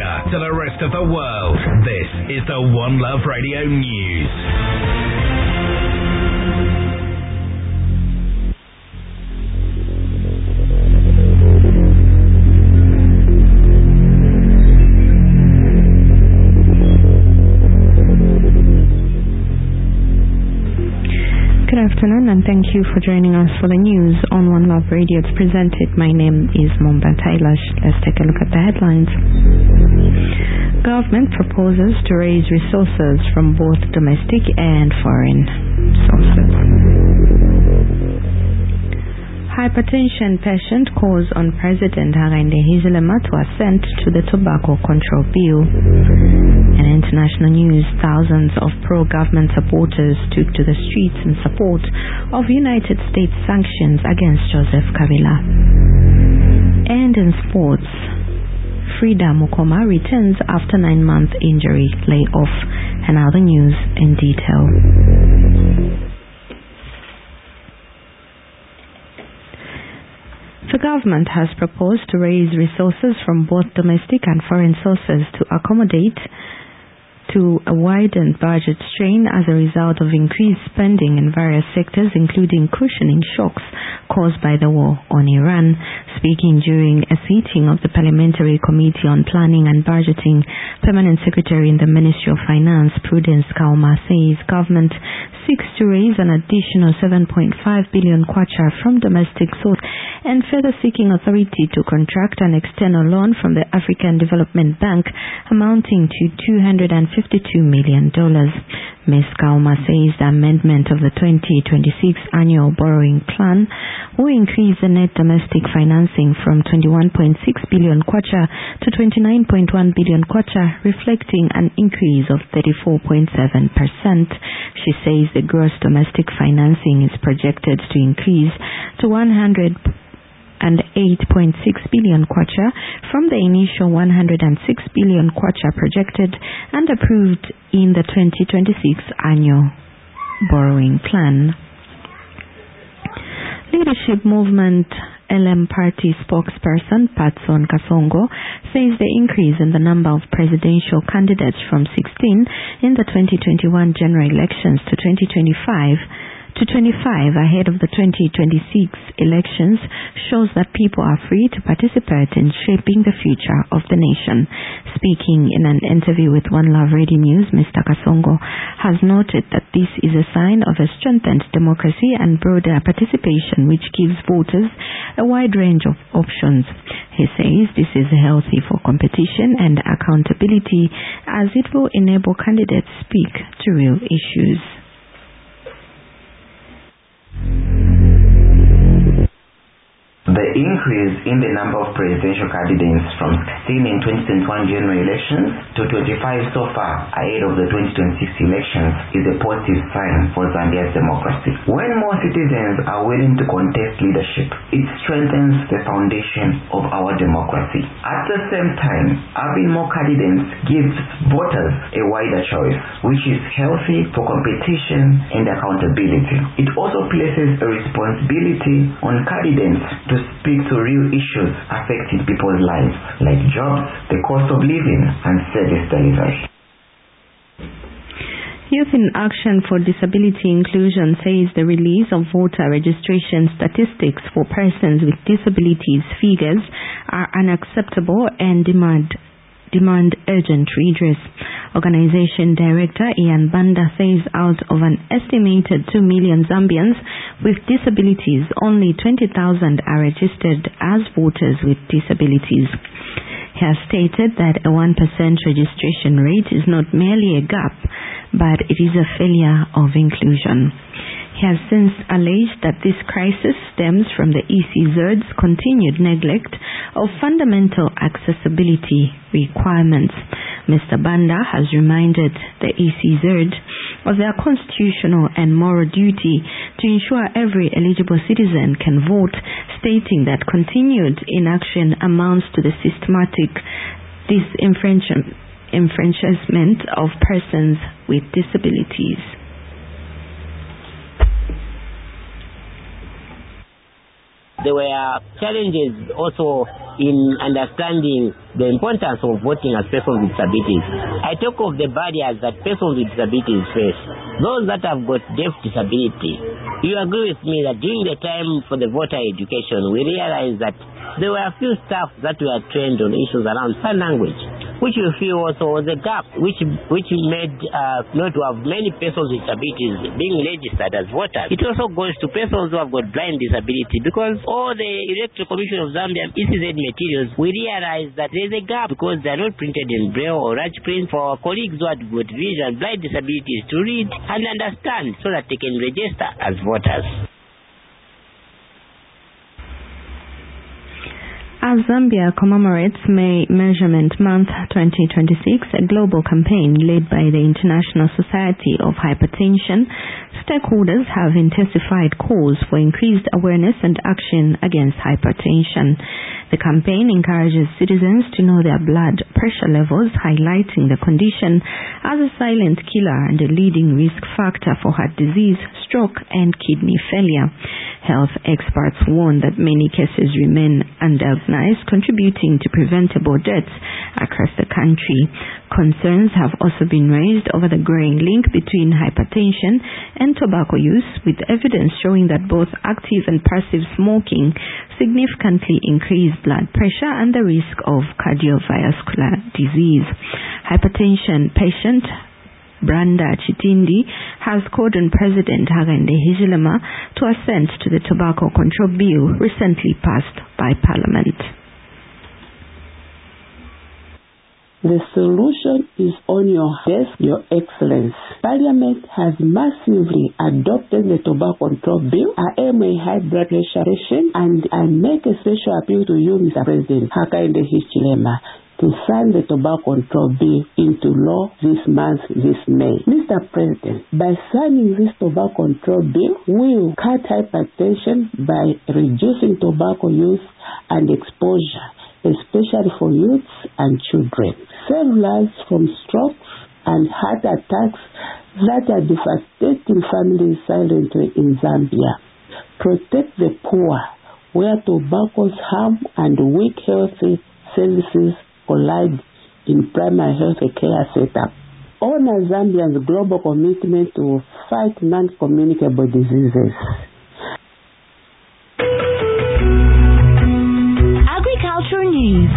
Africa to the rest of the world. This is the One Love Radio News. Good afternoon and thank you for joining us for the news on One Love Radio. It's presented. My name is Momba Tailash. Let's take a look at the headlines. Government proposes to raise resources from both domestic and foreign sources. Hypertension patient calls on President Hakainde Hichilema to assent to the tobacco control bill. In international news, thousands of pro-government supporters took to the streets in support of United States sanctions against Joseph Kabila. And in sports, Frida Mukoma returns after 9-month injury layoff. And now the news in detail. The government has proposed to raise resources from both domestic and foreign sources to accommodate to a widened budget strain as a result of increased spending in various sectors, including cushioning shocks caused by the war on Iran. Speaking during a sitting of the Parliamentary Committee on Planning and Budgeting, Permanent Secretary in the Ministry of Finance, Prudence Kauma, says government seeks to raise an additional 7.5 billion kwacha from domestic source and further seeking authority to contract an external loan from the African Development Bank amounting to $252 million. Ms. Kauma says the amendment of the 2026 annual borrowing plan will increase the net domestic financing from 21.6 billion kwacha to 29.1 billion kwacha, reflecting an increase of 34.7%. She says the gross domestic financing is projected to increase to 108.6 billion kwacha from the initial 106 billion kwacha projected and approved in the 2026 annual borrowing plan. Leadership Movement LM Party spokesperson Patson Kasongo says the increase in the number of presidential candidates from 16 in the 2021 general elections to 25 ahead of the 2026 elections shows that people are free to participate in shaping the future of the nation. Speaking in an interview with One Love Radio News, Mr. Kasongo has noted that this is a sign of a strengthened democracy and broader participation which gives voters a wide range of options. He says this is healthy for competition and accountability as it will enable candidates to speak to real issues. The increase in the number of presidential candidates from 16 in 2021 general elections to 25 so far ahead of the 2026 elections is a positive sign for Zambia's democracy. When more citizens are willing to contest leadership, it strengthens the foundation of our democracy. At the same time, having more candidates gives voters a wider choice, which is healthy for competition and accountability. It also places a responsibility on candidates to speak to real issues affecting people's lives, like jobs, the cost of living, and service delivery. Youth in Action for Disability Inclusion says the release of voter registration statistics for persons with disabilities figures are unacceptable and demand urgent redress. Organization Director Ian Banda says out of an estimated 2 million Zambians with disabilities, only 20,000 are registered as voters with disabilities. He has stated that a 1% registration rate is not merely a gap, but it is a failure of inclusion. He has since alleged that this crisis stems from the ECZ's continued neglect of fundamental accessibility requirements. Mr. Banda has reminded the ECZ of their constitutional and moral duty to ensure every eligible citizen can vote, stating that continued inaction amounts to the systematic disenfranchisement of persons with disabilities. There were challenges also in understanding the importance of voting as persons with disabilities. I talk of the barriers that persons with disabilities face. Those that have got deaf disability, you agree with me that during the time for the voter education, we realized that there were a few staff that were trained on issues around sign language, which we feel also was a gap, which made not to have many persons with disabilities being registered as voters. It also goes to persons who have got blind disability, because all the Electoral Commission of Zambia ECZ materials, we realize that there is a gap because they are not printed in Braille or large print for our colleagues who have got vision, blind disabilities to read and understand so that they can register as voters. As Zambia commemorates May Measurement Month 2026, a global campaign led by the International Society of Hypertension, stakeholders have intensified calls for increased awareness and action against hypertension. The campaign encourages citizens to know their blood pressure levels, highlighting the condition as a silent killer and a leading risk factor for heart disease, stroke, and kidney failure. Health experts warn that many cases remain undiagnosed, contributing to preventable deaths across the country. Concerns have also been raised over the growing link between hypertension and tobacco use, with evidence showing that both active and passive smoking significantly increase blood pressure and the risk of cardiovascular disease. Hypertension patient Branda Chitindi has called on President Hakainde Hichilema to assent to the Tobacco Control Bill recently passed by Parliament. The solution is on your desk, Your Excellence. Parliament has massively adopted the Tobacco Control Bill. I am a high blood pressure patient, and I make a special appeal to you, Mr. President Hakainde Hichilema, to sign the Tobacco Control Bill into law this month, this May. Mr. President, by signing this Tobacco Control Bill, we will cut hypertension by reducing tobacco use and exposure, especially for youths and children. Save lives from strokes and heart attacks that are devastating families silently in Zambia. Protect the poor, where tobacco's harm and weak healthy services collide in primary health care setup. Honor Zambia's global commitment to fight non-communicable diseases. Agriculture News.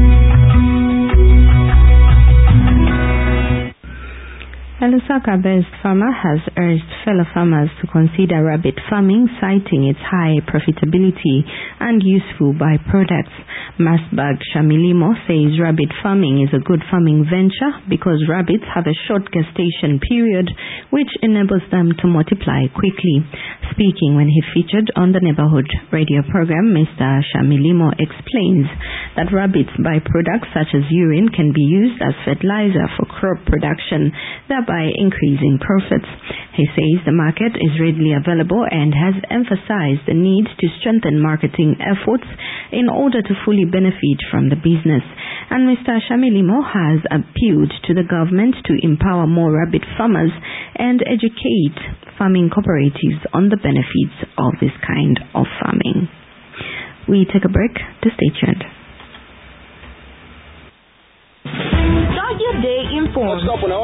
A Lusaka-based farmer has urged fellow farmers to consider rabbit farming, citing its high profitability and useful byproducts. Masbag Shamilimo says rabbit farming is a good farming venture because rabbits have a short gestation period, which enables them to multiply quickly. Speaking when he featured on the Neighborhood radio program, Mr. Shamilimo explains that rabbits' byproducts such as urine can be used as fertilizer for crop production, thereby increasing profits. He says the market is readily available and has emphasized the need to strengthen marketing efforts in order to fully benefit from the business. And Mr. Shamilimo has appealed to the government to empower more rabbit farmers and educate farming cooperatives on the benefits of this kind of farming. We take a break to stay tuned. Start your day informed.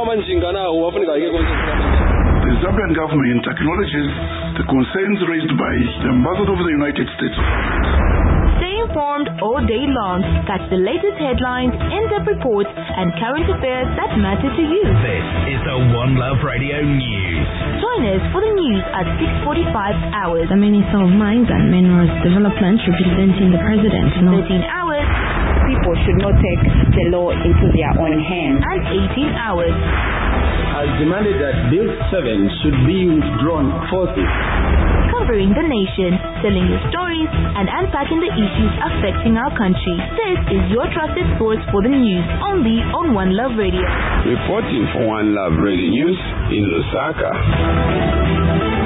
The Zambian government acknowledges the concerns raised by the Ambassador of the United States. Stay informed all day long. Catch the latest headlines, in-depth reports, and current affairs that matter to you. This is the One Love Radio News. Join us for the news at 6:45 hours. The Minister of Mines and Minerals Development, representing the President, 13 hours. People should not take the law into their own hands. And 18 hours. Has demanded that Bill 7 should be withdrawn forthwith. Covering the nation, telling the stories, and unpacking the issues affecting our country. This is your trusted source for the news, only on One Love Radio. Reporting for One Love Radio News in Lusaka.